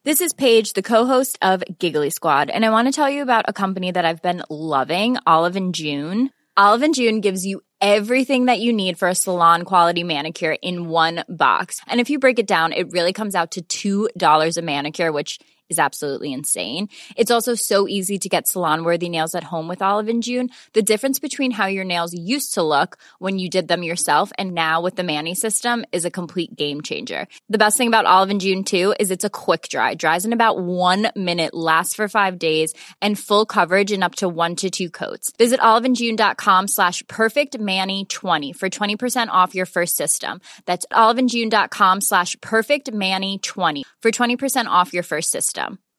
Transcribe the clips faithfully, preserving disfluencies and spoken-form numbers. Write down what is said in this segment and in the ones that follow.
This is Paige, the co-host of Giggly Squad, and I want to tell you about a company that I've been loving, Olive and June. Olive and June gives you everything that you need for a salon-quality manicure in one box. And if you break it down, it really comes out to two dollars a manicure, which is absolutely insane. It's also so easy to get salon-worthy nails at home with Olive and June. The difference between how your nails used to look when you did them yourself and now with the Mani system is a complete game changer. The best thing about Olive and June, too, is it's a quick dry. Dries in about one minute, lasts for five days, and full coverage in up to one to two coats. Visit oliveandjune.com slash perfectmani20 for twenty percent off your first system. That's oliveandjune.com slash perfectmani20 for twenty percent off your first system.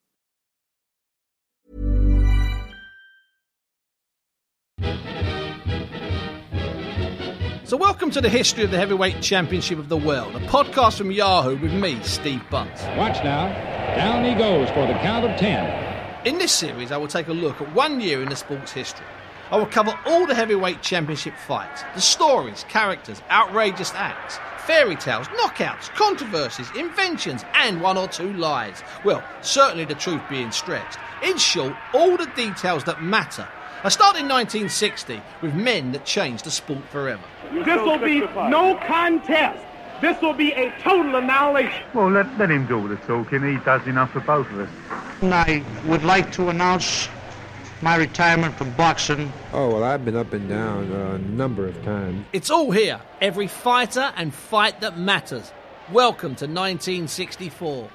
So welcome to the History of the Heavyweight Championship of the World, a podcast from Yahoo with me, Steve Bunce. Watch now. Down he goes for the count of ten. In this series, I will take a look at one year in the sport's history. I will cover all the heavyweight championship fights, the stories, characters, outrageous acts, fairy tales, knockouts, controversies, inventions, and one or two lies. Well, certainly the truth being stretched. In short, all the details that matter. I start in nineteen sixty with men that changed the sport forever. This will be no contest. This will be a total annihilation. Well, let, let him do all the talking. He does enough for both of us. I would like to announce my retirement from boxing. Oh, well, I've been up and down uh, a number of times. It's all here. Every fighter and fight that matters. Welcome to nineteen sixty-four.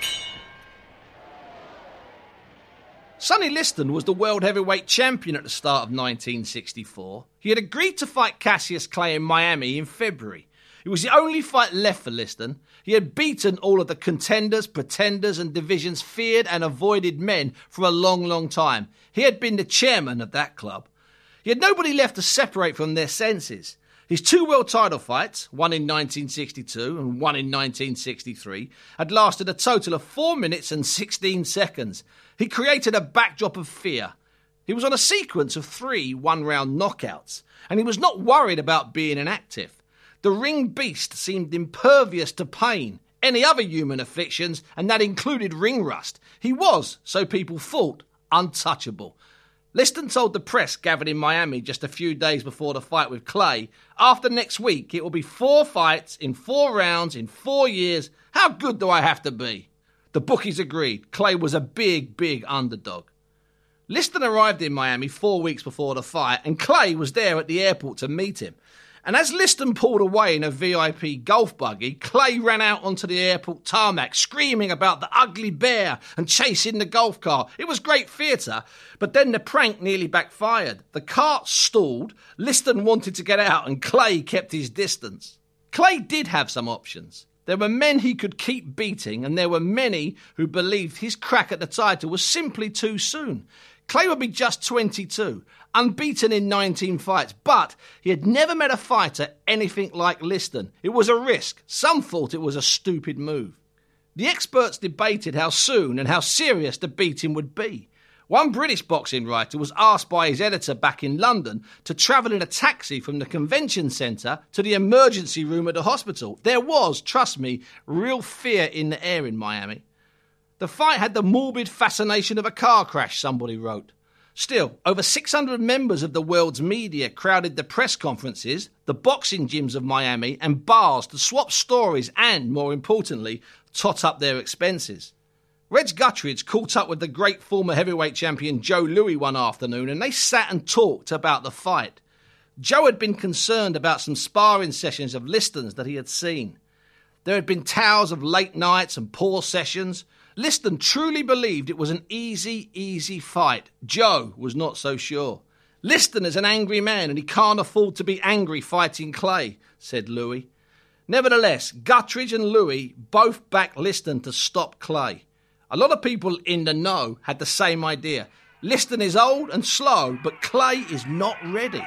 Sonny Liston was the world heavyweight champion at the start of nineteen sixty-four. He had agreed to fight Cassius Clay in Miami in February. It was the only fight left for Liston. He had beaten all of the contenders, pretenders and division's feared and avoided men for a long, long time. He had been the chairman of that club. He had nobody left to separate from their senses. His two world title fights, one in nineteen sixty-two and one in nineteen sixty-three, had lasted a total of four minutes and sixteen seconds. He created a backdrop of fear. He was on a sequence of three one-round knockouts, and he was not worried about being inactive. The ring beast seemed impervious to pain, any other human afflictions, and that included ring rust. He was, so people thought, untouchable. Liston told the press gathered in Miami just a few days before the fight with Clay, after next week it will be four fights in four rounds in four years. How good do I have to be? The bookies agreed. Clay was a big, big underdog. Liston arrived in Miami four weeks before the fight, and Clay was there at the airport to meet him. And as Liston pulled away in a V I P golf buggy, Clay ran out onto the airport tarmac, screaming about the ugly bear and chasing the golf cart. It was great theatre, but then the prank nearly backfired. The cart stalled, Liston wanted to get out, and Clay kept his distance. Clay did have some options. There were men he could keep beating, and there were many who believed his crack at the title was simply too soon. Clay would be just twenty-two, unbeaten in nineteen fights, but he had never met a fighter anything like Liston. It was a risk. Some thought it was a stupid move. The experts debated how soon and how serious the beating would be. One British boxing writer was asked by his editor back in London to travel in a taxi from the convention centre to the emergency room at the hospital. There was, trust me, real fear in the air in Miami. The fight had the morbid fascination of a car crash, somebody wrote. Still, over six hundred members of the world's media crowded the press conferences, the boxing gyms of Miami and bars to swap stories and, more importantly, tot up their expenses. Reg Guttridge caught up with the great former heavyweight champion Joe Louis one afternoon, and they sat and talked about the fight. Joe had been concerned about some sparring sessions of Liston's that he had seen. There had been tales of late nights and poor sessions. Liston truly believed it was an easy, easy fight. Joe was not so sure. Liston is an angry man and he can't afford to be angry fighting Clay, said Louis. Nevertheless, Guttridge and Louis both backed Liston to stop Clay. A lot of people in the know had the same idea. Liston is old and slow, but Clay is not ready.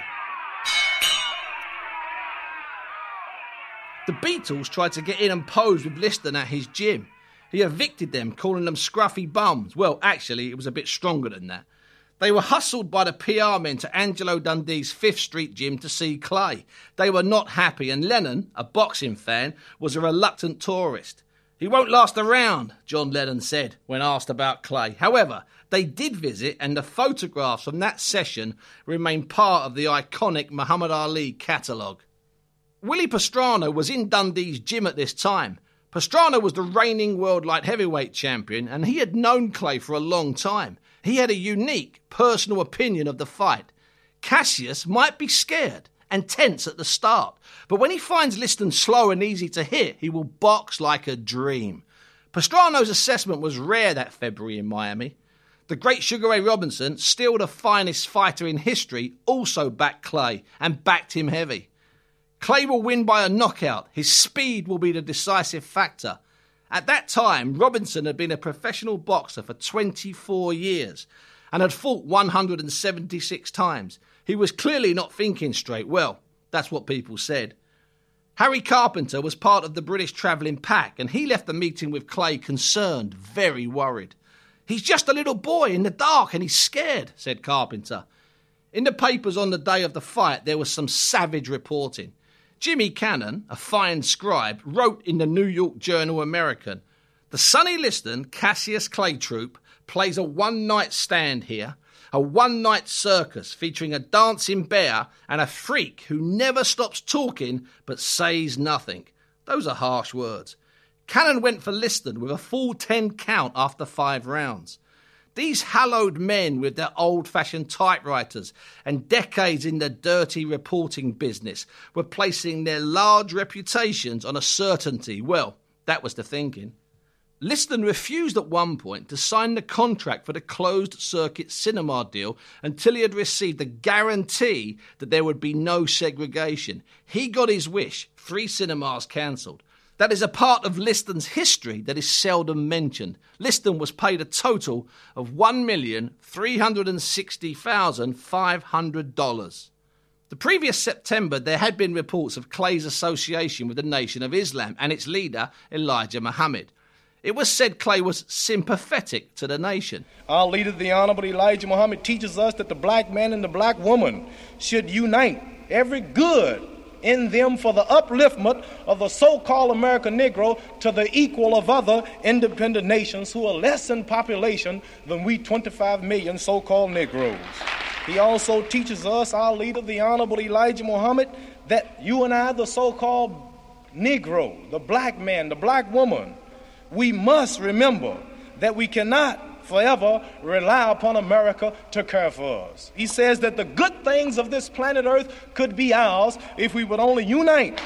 The Beatles tried to get in and pose with Liston at his gym. He evicted them, calling them scruffy bums. Well, actually, it was a bit stronger than that. They were hustled by the P R men to Angelo Dundee's Fifth Street gym to see Clay. They were not happy, and Lennon, a boxing fan, was a reluctant tourist. He won't last around, John Lennon said when asked about Clay. However, they did visit, and the photographs from that session remain part of the iconic Muhammad Ali catalogue. Willie Pastrana was in Dundee's gym at this time. Pastrana was the reigning world light heavyweight champion, and he had known Clay for a long time. He had a unique personal opinion of the fight. Cassius might be scared and tense at the start, but when he finds Liston slow and easy to hit, he will box like a dream. Pastrano's assessment was rare that February in Miami. The great Sugar Ray Robinson, still the finest fighter in history, also backed Clay and backed him heavy. Clay will win by a knockout. His speed will be the decisive factor. At that time, Robinson had been a professional boxer for twenty-four years and had fought one hundred seventy-six times. He was clearly not thinking straight. Well, that's what people said. Harry Carpenter was part of the British travelling pack, and he left the meeting with Clay concerned, very worried. "He's just a little boy in the dark and he's scared," said Carpenter. In the papers on the day of the fight, there was some savage reporting. Jimmy Cannon, a fine scribe, wrote in the New York Journal-American, "The Sonny Liston Cassius Clay troupe plays a one-night stand here, a one-night circus featuring a dancing bear and a freak who never stops talking but says nothing." Those are harsh words. Cannon went for Liston with a full ten count after five rounds. These hallowed men with their old-fashioned typewriters and decades in the dirty reporting business were placing their large reputations on a certainty. Well, that was the thinking. Liston refused at one point to sign the contract for the closed-circuit cinema deal until he had received a guarantee that there would be no segregation. He got his wish. Three cinemas cancelled. That is a part of Liston's history that is seldom mentioned. Liston was paid a total of one million three hundred sixty thousand five hundred dollars. The previous September, there had been reports of Clay's association with the Nation of Islam and its leader, Elijah Muhammad. It was said Clay was sympathetic to the nation. Our leader, the Honorable Elijah Muhammad, teaches us that the black man and the black woman should unite every good in them for the upliftment of the so-called American Negro to the equal of other independent nations who are less in population than we twenty-five million so-called Negroes. He also teaches us, our leader, the Honorable Elijah Muhammad, that you and I, the so-called Negro, the black man, the black woman, we must remember that we cannot forever rely upon America to care for us. He says that the good things of this planet Earth could be ours if we would only unite.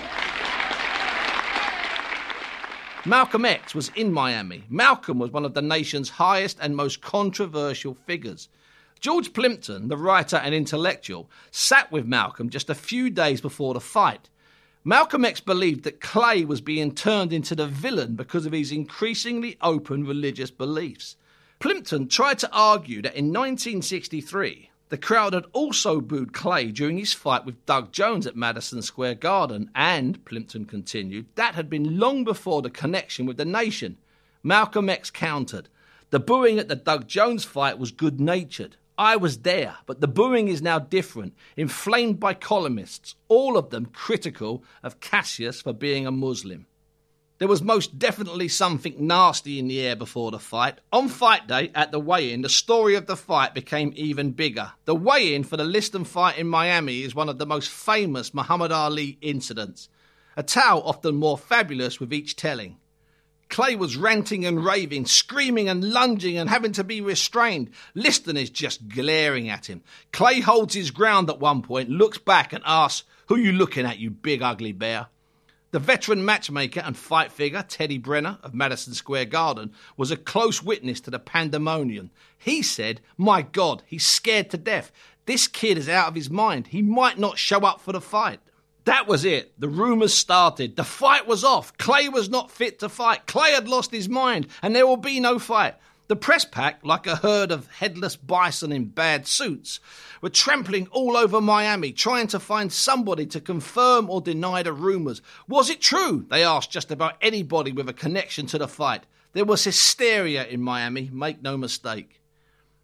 Malcolm X was in Miami. Malcolm was one of the nation's highest and most controversial figures. George Plimpton, the writer and intellectual, sat with Malcolm just a few days before the fight. Malcolm X believed that Clay was being turned into the villain because of his increasingly open religious beliefs. Plimpton tried to argue that in nineteen sixty-three, the crowd had also booed Clay during his fight with Doug Jones at Madison Square Garden, and, Plimpton continued, that had been long before the connection with the nation. Malcolm X countered, "The booing at the Doug Jones fight was good-natured. I was there, but the booing is now different, inflamed by columnists, all of them critical of Cassius for being a Muslim." There was most definitely something nasty in the air before the fight. On fight day, at the weigh-in, the story of the fight became even bigger. The weigh-in for the Liston fight in Miami is one of the most famous Muhammad Ali incidents, a tale often more fabulous with each telling. Clay was ranting and raving, screaming and lunging and having to be restrained. Liston is just glaring at him. Clay holds his ground at one point, looks back and asks, "Who you looking at, you big ugly bear?" The veteran matchmaker and fight figure, Teddy Brenner of Madison Square Garden, was a close witness to the pandemonium. He said, "My God, he's scared to death. This kid is out of his mind. He might not show up for the fight." That was it. The rumours started. The fight was off. Clay was not fit to fight. Clay had lost his mind, and there will be no fight. The press pack, like a herd of headless bison in bad suits, were trampling all over Miami, trying to find somebody to confirm or deny the rumours. Was it true? They asked just about anybody with a connection to the fight. There was hysteria in Miami, make no mistake.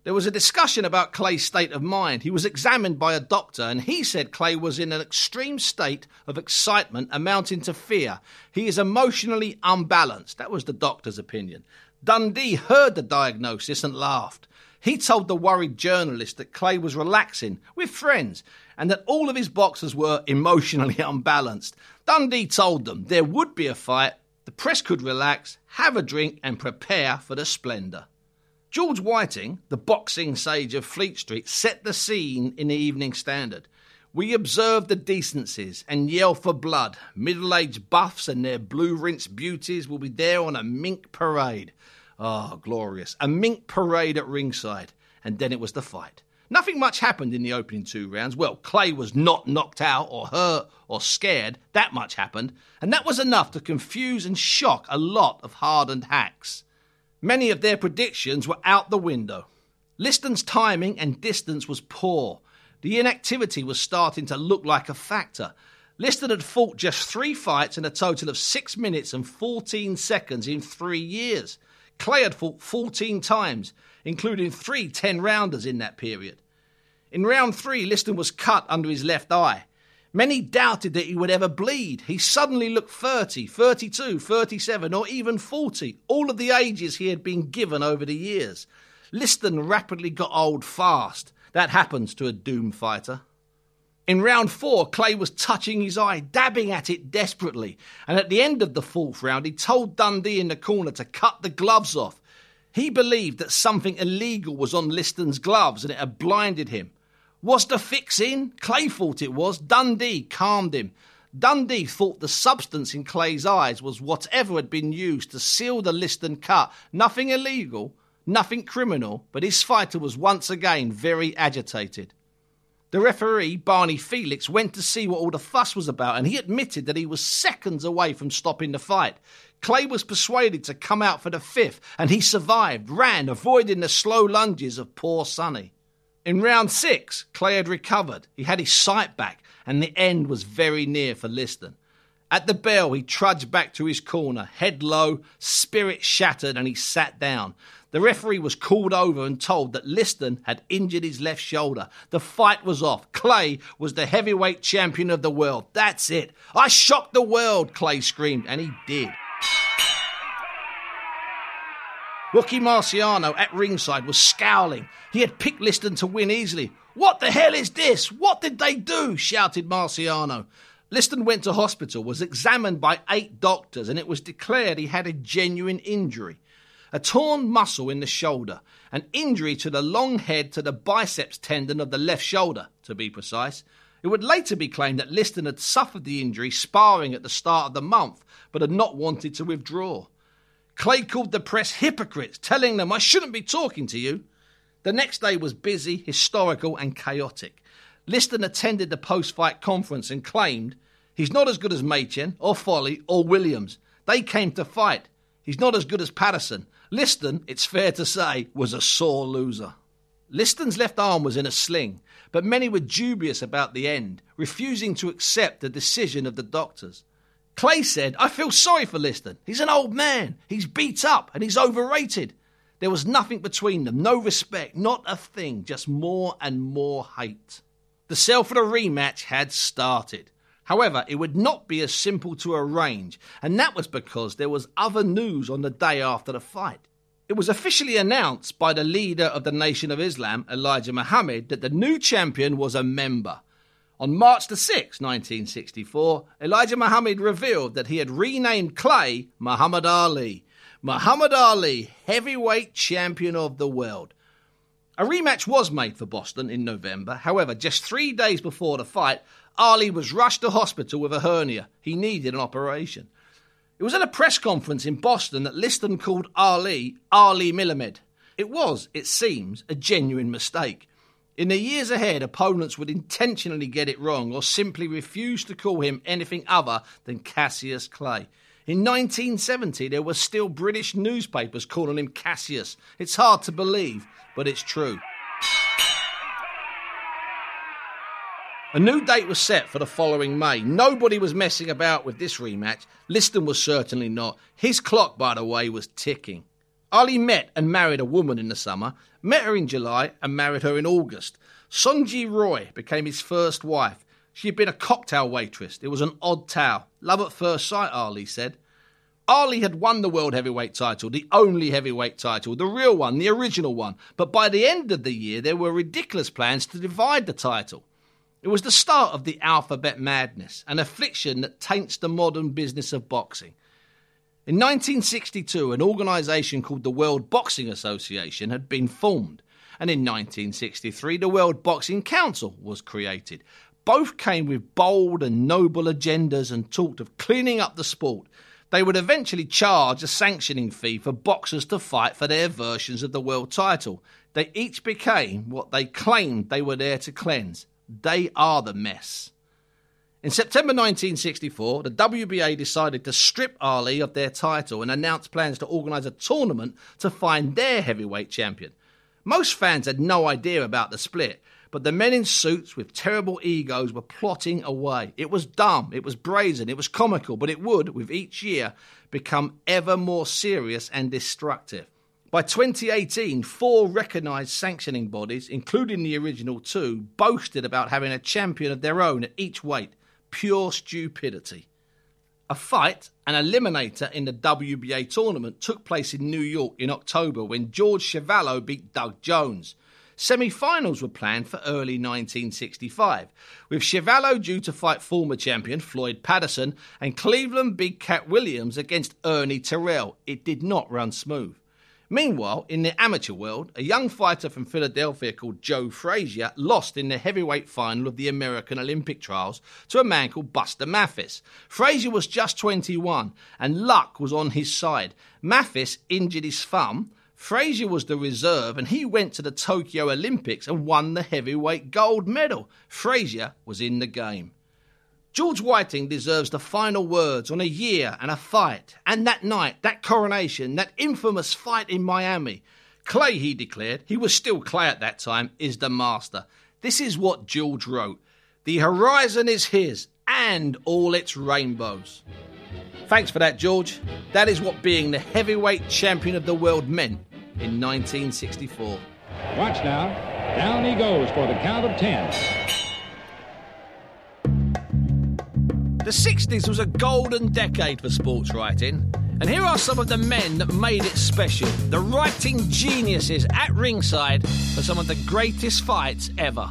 There was a discussion about Clay's state of mind. He was examined by a doctor and he said Clay was in an extreme state of excitement amounting to fear. He is emotionally unbalanced. That was the doctor's opinion. Dundee heard the diagnosis and laughed. He told the worried journalist that Clay was relaxing with friends and that all of his boxers were emotionally unbalanced. Dundee told them there would be a fight, the press could relax, have a drink and prepare for the splendour. George Whiting, the boxing sage of Fleet Street, set the scene in the Evening Standard. We observe the decencies and yell for blood. Middle-aged buffs and their blue-rinsed beauties will be there on a mink parade. Oh, glorious. A mink parade at ringside. And then it was the fight. Nothing much happened in the opening two rounds. Well, Clay was not knocked out or hurt or scared. That much happened. And that was enough to confuse and shock a lot of hardened hacks. Many of their predictions were out the window. Liston's timing and distance was poor. The inactivity was starting to look like a factor. Liston had fought just three fights in a total of six minutes and fourteen seconds in three years. Clay had fought fourteen times, including three ten-rounders in that period. In round three, Liston was cut under his left eye. Many doubted that he would ever bleed. He suddenly looked thirty, thirty-two, thirty-seven, or even forty, all of the ages he had been given over the years. Liston rapidly got old fast. That happens to a doom fighter. In round four, Clay was touching his eye, dabbing at it desperately, and at the end of the fourth round, he told Dundee in the corner to cut the gloves off. He believed that something illegal was on Liston's gloves and it had blinded him. Was the fix in? Clay thought it was. Dundee calmed him. Dundee thought the substance in Clay's eyes was whatever had been used to seal the Liston cut. Nothing illegal, nothing criminal, but his fighter was once again very agitated. The referee, Barney Felix, went to see what all the fuss was about and he admitted that he was seconds away from stopping the fight. Clay was persuaded to come out for the fifth and he survived, ran, avoiding the slow lunges of poor Sonny. In round six, Clay had recovered. He had his sight back and the end was very near for Liston. At the bell, he trudged back to his corner, head low, spirit shattered, and he sat down. The referee was called over and told that Liston had injured his left shoulder. The fight was off. Clay was the heavyweight champion of the world. That's it. I shocked the world, Clay screamed, and he did. Rocky Marciano at ringside was scowling. He had picked Liston to win easily. What the hell is this? What did they do? Shouted Marciano. Liston went to hospital, was examined by eight doctors, and it was declared he had a genuine injury. A torn muscle in the shoulder, an injury to the long head to the biceps tendon of the left shoulder, to be precise. It would later be claimed that Liston had suffered the injury sparring at the start of the month, but had not wanted to withdraw. Clay called the press hypocrites, telling them, I shouldn't be talking to you. The next day was busy, historical and chaotic. Liston attended the post-fight conference and claimed, he's not as good as Machen, or Foley, or Williams. They came to fight. He's not as good as Patterson. Liston, it's fair to say, was a sore loser. Liston's left arm was in a sling, but many were dubious about the end, refusing to accept the decision of the doctors. Clay said, I feel sorry for Liston. He's an old man. He's beat up and he's overrated. There was nothing between them, no respect, not a thing, just more and more hate. The sale for the rematch had started. However, it would not be as simple to arrange, and that was because there was other news on the day after the fight. It was officially announced by the leader of the Nation of Islam, Elijah Muhammad, that the new champion was a member. On March the sixth, nineteen sixty-four, Elijah Muhammad revealed that he had renamed Clay Muhammad Ali. Muhammad Ali, heavyweight champion of the world. A rematch was made for Boston in November. However, just three days before the fight, Ali was rushed to hospital with a hernia. He needed an operation. It was at a press conference in Boston that Liston called Ali, Ali Milamed. It was, it seems, a genuine mistake. In the years ahead, opponents would intentionally get it wrong or simply refuse to call him anything other than Cassius Clay. In nineteen seventy, there were still British newspapers calling him Cassius. It's hard to believe, but it's true. A new date was set for the following May. Nobody was messing about with this rematch. Liston was certainly not. His clock, by the way, was ticking. Ali met and married a woman in the summer, met her in July and married her in August. Sonji Roy became his first wife. She had been a cocktail waitress. It was an odd tale. Love at first sight, Ali said. Ali had won the world heavyweight title, the only heavyweight title, the real one, the original one. But by the end of the year, there were ridiculous plans to divide the title. It was the start of the alphabet madness, an affliction that taints the modern business of boxing. In nineteen sixty-two, an organisation called the World Boxing Association had been formed, and in nineteen sixty-three, the World Boxing Council was created. Both came with bold and noble agendas and talked of cleaning up the sport. They would eventually charge a sanctioning fee for boxers to fight for their versions of the world title. They each became what they claimed they were there to cleanse. They are the mess. In September nineteen sixty-four, the W B A decided to strip Ali of their title and announced plans to organise a tournament to find their heavyweight champion. Most fans had no idea about the split, but the men in suits with terrible egos were plotting away. It was dumb, it was brazen, it was comical, but it would, with each year, become ever more serious and destructive. By twenty eighteen, four recognised sanctioning bodies, including the original two, boasted about having a champion of their own at each weight. Pure stupidity. A fight, an eliminator in the W B A tournament, took place in New York in October when George Chuvalo beat Doug Jones. Semi-finals were planned for early nineteen sixty-five, with Chuvalo due to fight former champion Floyd Patterson and Cleveland Big Cat Williams against Ernie Terrell. It did not run smooth. Meanwhile, in the amateur world, a young fighter from Philadelphia called Joe Frazier lost in the heavyweight final of the American Olympic trials to a man called Buster Mathis. Frazier was just twenty-one, and luck was on his side. Mathis injured his thumb. Frazier was the reserve, and he went to the Tokyo Olympics and won the heavyweight gold medal. Frazier was in the game. George Whiting deserves the final words on a year and a fight. And that night, that coronation, that infamous fight in Miami. Clay, he declared, he was still Clay at that time, is the master. This is what George wrote. The horizon is his, and all its rainbows. Thanks for that, George. That is what being the heavyweight champion of the world meant in nineteen sixty-four. Watch now. Down he goes for the count of ten. The sixties was a golden decade for sports writing, and here are some of the men that made it special, the writing geniuses at ringside for some of the greatest fights ever.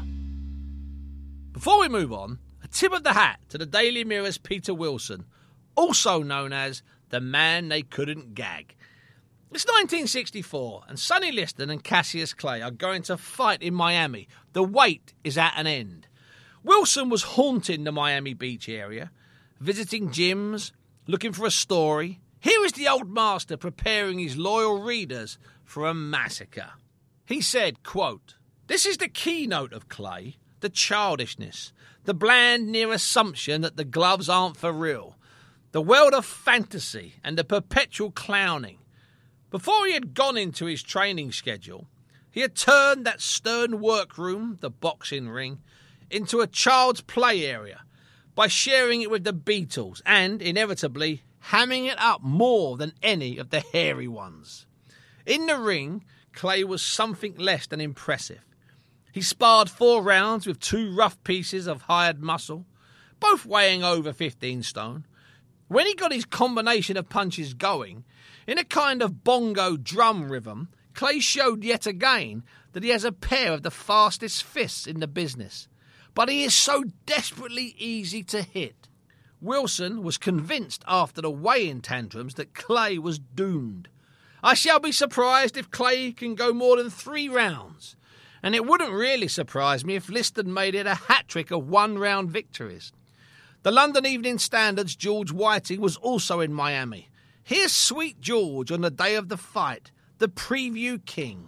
Before we move on, a tip of the hat to the Daily Mirror's Peter Wilson, also known as the man they couldn't gag. It's nineteen sixty-four, and Sonny Liston and Cassius Clay are going to fight in Miami. The wait is at an end. Wilson was haunting the Miami Beach area, visiting gyms, looking for a story. Here is the old master preparing his loyal readers for a massacre. He said, quote, "This is the keynote of Clay, the childishness, the bland near assumption that the gloves aren't for real, the world of fantasy and the perpetual clowning. Before he had gone into his training schedule, he had turned that stern workroom, the boxing ring, into a child's play area by sharing it with the Beatles and, inevitably, hamming it up more than any of the hairy ones. In the ring, Clay was something less than impressive. He sparred four rounds with two rough pieces of hired muscle, both weighing over fifteen stone. When he got his combination of punches going, in a kind of bongo drum rhythm, Clay showed yet again that he has a pair of the fastest fists in the business. But he is so desperately easy to hit. Wilson was convinced after the weigh-in tantrums that Clay was doomed. I shall be surprised if Clay can go more than three rounds. And it wouldn't really surprise me if Liston made it a hat-trick of one-round victories. The London Evening Standard's George Whiting was also in Miami. Here's Sweet George on the day of the fight, the preview king.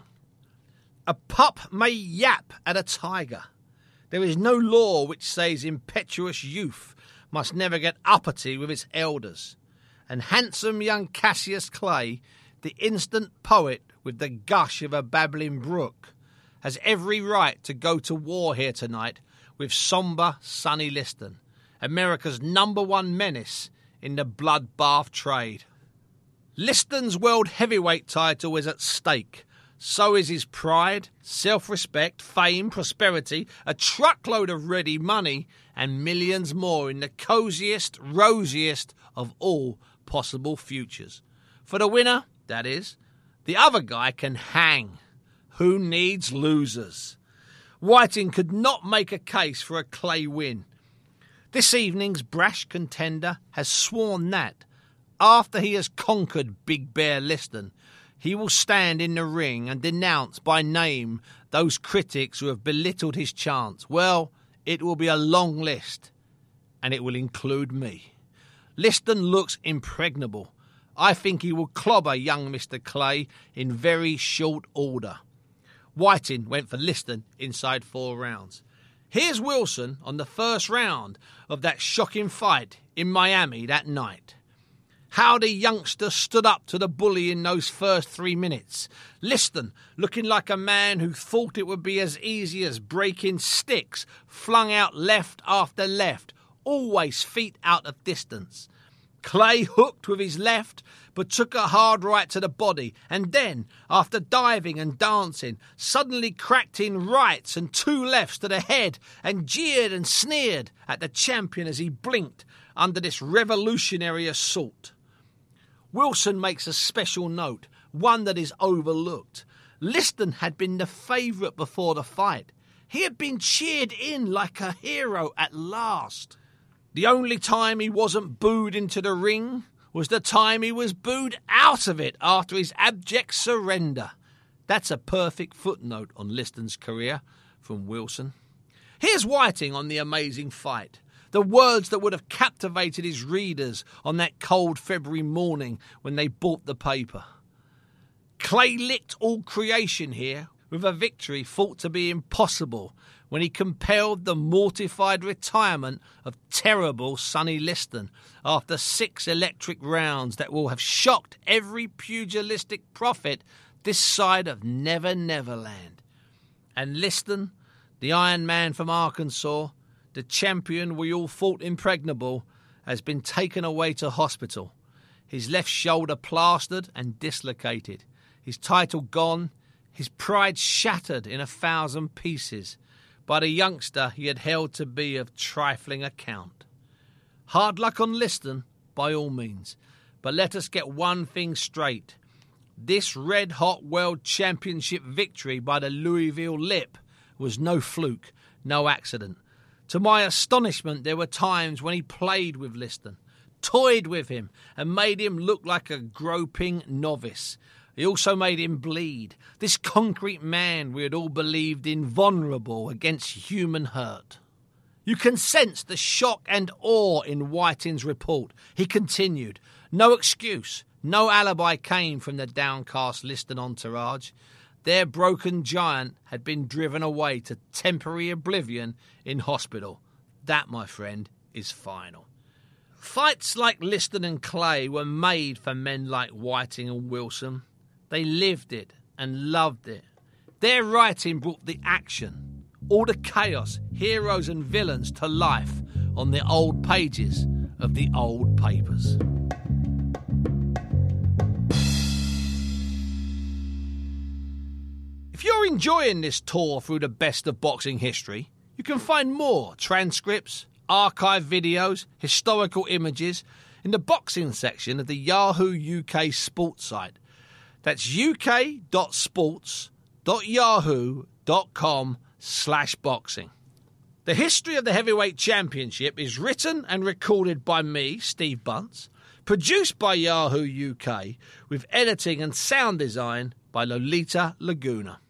A pup may yap at a tiger. There is no law which says impetuous youth must never get uppity with its elders. And handsome young Cassius Clay, the instant poet with the gush of a babbling brook, has every right to go to war here tonight with sombre Sonny Liston, America's number one menace in the bloodbath trade. Liston's world heavyweight title is at stake. So is his pride, self-respect, fame, prosperity, a truckload of ready money, and millions more in the cosiest, rosiest of all possible futures. For the winner, that is, the other guy can hang. Who needs losers? Whiting could not make a case for a Clay win. This evening's brash contender has sworn that, after he has conquered Big Bear Liston, he will stand in the ring and denounce by name those critics who have belittled his chance. Well, it will be a long list, and it will include me. Liston looks impregnable. I think he will clobber young Mister Clay in very short order. Whiting went for Liston inside four rounds. Here's Wilson on the first round of that shocking fight in Miami that night. How the youngster stood up to the bully in those first three minutes. Liston, looking like a man who thought it would be as easy as breaking sticks, flung out left after left, always feet out of distance. Clay hooked with his left, but took a hard right to the body, and then, after diving and dancing, suddenly cracked in rights and two lefts to the head, and jeered and sneered at the champion as he blinked under this revolutionary assault. Wilson makes a special note, one that is overlooked. Liston had been the favourite before the fight. He had been cheered in like a hero at last. The only time he wasn't booed into the ring was the time he was booed out of it after his abject surrender. That's a perfect footnote on Liston's career from Wilson. Here's Whiting on the amazing fight. The words that would have captivated his readers on that cold February morning when they bought the paper. Clay licked all creation here with a victory thought to be impossible when he compelled the mortified retirement of terrible Sonny Liston after six electric rounds that will have shocked every pugilistic prophet this side of Never Never Land. And Liston, the Iron Man from Arkansas, the champion we all thought impregnable, has been taken away to hospital. His left shoulder plastered and dislocated. His title gone. His pride shattered in a thousand pieces by the youngster he had held to be of trifling account. Hard luck on Liston, by all means. But let us get one thing straight. This red-hot world championship victory by the Louisville Lip was no fluke, no accident. To my astonishment, there were times when he played with Liston, toyed with him, and made him look like a groping novice. He also made him bleed. This concrete man we had all believed invulnerable against human hurt. You can sense the shock and awe in Whiting's report. He continued, no excuse, no alibi came from the downcast Liston entourage. Their broken giant had been driven away to temporary oblivion in hospital. That, my friend, is final. Fights like Liston and Clay were made for men like Whiting and Wilson. They lived it and loved it. Their writing brought the action, all the chaos, heroes and villains to life on the old pages of the old papers. If you're enjoying this tour through the best of boxing history, you can find more transcripts, archive videos, historical images in the boxing section of the Yahoo U K sports site. That's uk.sports.yahoo.com slash boxing. The history of the Heavyweight Championship is written and recorded by me, Steve Bunce, produced by Yahoo U K, with editing and sound design by Lolita Laguna.